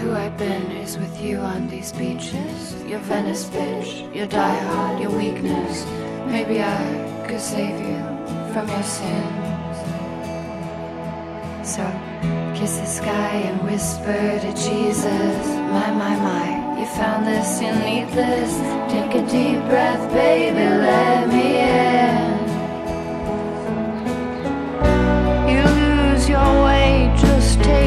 who I've been is with you on these beaches. Your Venice bitch, your diehard, your weakness. Maybe I could save you from your sins. So kiss the sky and whisper to Jesus. My, you found this, you need this. Take a deep breath, baby.